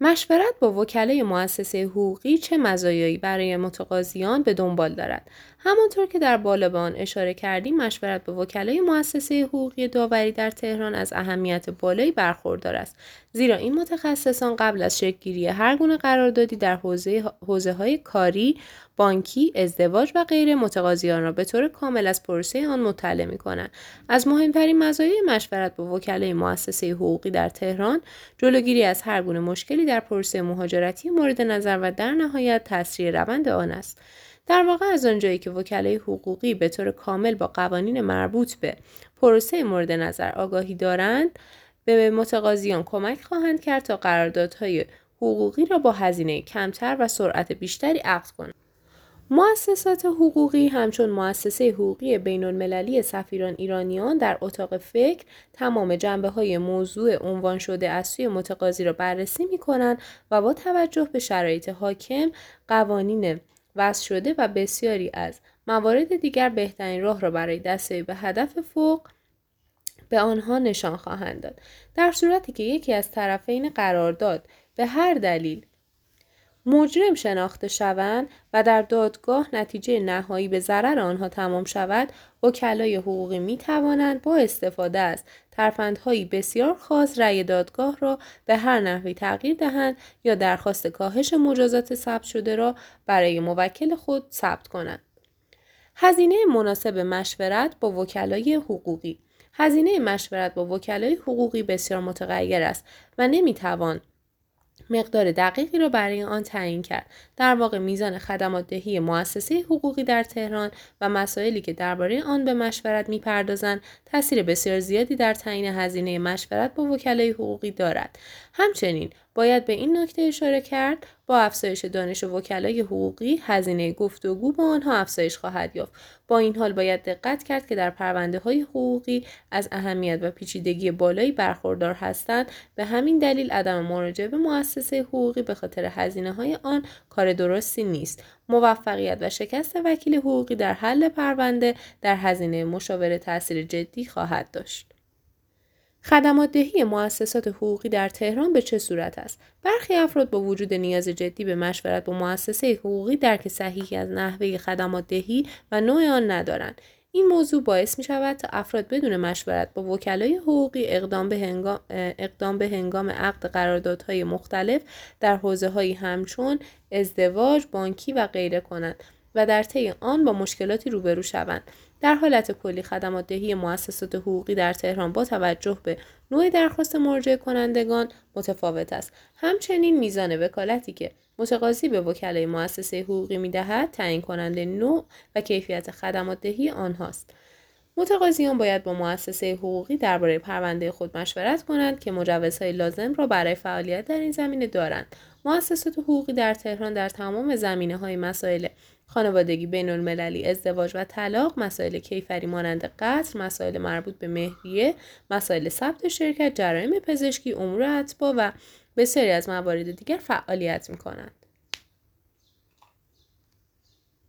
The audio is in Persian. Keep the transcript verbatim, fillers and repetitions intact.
مشورت با وکلای مؤسسه حقوقی چه مزایایی برای متقاضیان به دنبال دارد؟ همانطور که در بالا به آن اشاره کردیم، مشورت با وکلای مؤسسه حقوقی داوری در تهران از اهمیت بالایی برخوردار است، زیرا این متخصصان قبل از شکل‌گیری هر گونه قراردادی در حوزه حوزه‌های کاری، بانکی، ازدواج و غیره متقاضیان را به طور کامل از پروسه آن مطلع می‌کنند. از مهمترین مزایای مشورت با وکلای مؤسسه حقوقی در تهران، جلوگیری از هر گونه مشکلی در پروسه مهاجرتی مورد نظر و در نهایت تسریع روند آن است. در واقع از آنجایی که وکلای حقوقی به طور کامل با قوانین مربوط به پروسه مورد نظر آگاهی دارند، به متقاضیان کمک خواهند کرد تا قراردادهای حقوقی را با هزینه کمتر و سرعت بیشتری عقد کنند. مؤسسات حقوقی همچون مؤسسه حقوقی بین‌المللی سفیران ایرانیان در اتاق فکر تمام جنبه‌های موضوع عنوان شده از سوی متقاضی را بررسی می‌کنند و با توجه به شرایط حاکم، قوانین وضع شده و بسیاری از موارد دیگر بهترین راه را برای دستیابی به هدف فوق به آنها نشان خواهند داد. در صورتی که یکی از طرفین قرارداد به هر دلیل مجرم شناخته شوند و در دادگاه نتیجه نهایی به ضرر آنها تمام شود، وکلای حقوقی می توانند با استفاده از ترفندهایی بسیار خاص رأی دادگاه را به هر نحوی تغییر دهند یا درخواست کاهش مجازات ثبت شده را برای موکل خود ثبت کنند. هزینه مناسب مشورت با وکلای حقوقی. هزینه مشورت با وکلای حقوقی بسیار متغیر است و نمی توان مقدار دقیقی را برای آن تعیین کرد. در واقع میزان خدمات دهی مؤسسه حقوقی در تهران و مسائلی که درباره آن به مشورت می‌پردازند تاثیر بسیار زیادی در تعیین هزینه مشورت با وکلای حقوقی دارد. همچنین باید به این نکته اشاره کرد با افزایش دانش وکلای حقوقی هزینه گفتگو با آنها افزایش خواهد یافت. با این حال باید دقت کرد که در پرونده‌های حقوقی از اهمیت و پیچیدگی بالایی برخوردار هستند، به همین دلیل عدم مراجعه به مؤسسه حقوقی به خاطر هزینه‌های آن کار درستی نیست. موفقیت و شکست وکیل حقوقی در حل پرونده در هزینه مشاوره تاثیر جدی خواهد داشت. خدمات دهی مؤسسات حقوقی در تهران به چه صورت است؟ برخی افراد با وجود نیاز جدی به مشورت با مؤسسه حقوقی درک صحیحی از نحوه خدمات دهی و نوع آن ندارند. این موضوع باعث می شود تا افراد بدون مشورت با وکلای حقوقی اقدام به هنگام, اقدام به هنگام عقد قراردادهای مختلف در حوزه‌هایی همچون ازدواج، بانکی و غیره کنند و در طی آن با مشکلاتی روبرو شوند. در حالت کلی خدمات دهی مؤسسات حقوقی در تهران با توجه به نوع درخواست مراجعه کنندگان متفاوت است. همچنین میزان وکالتی که متقاضی به وکلای مؤسسه حقوقی می‌دهد تعیین کننده نوع و کیفیت خدمات دهی آنهاست. متقاضیان باید با مؤسسه حقوقی درباره پرونده خود مشورت کنند که مجوزهای لازم را برای فعالیت در این زمینه دارند. مؤسسات حقوقی در تهران در تمام زمینه‌های مسائل خانوادگی، بین‌المللی، ازدواج و طلاق، مسائل کیفری مانند قتل، مسائل مربوط به مهریه، مسائل ثبت شرکت، جرایم پزشکی، امور اتباع و بسیاری از موارد دیگر فعالیت می‌کنند.